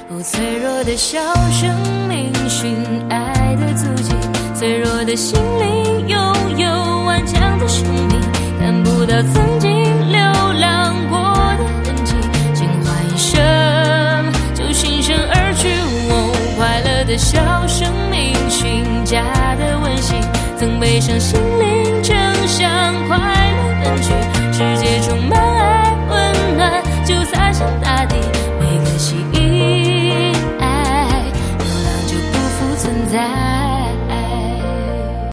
不脆弱的小生命，寻爱的足迹，脆弱的心灵拥有顽强的生命，看不到曾经流浪过的痕迹，惊唤一声就挺身而去。快乐的小生命，寻家的温馨，曾背上心灵，正向快乐奔去，世界充满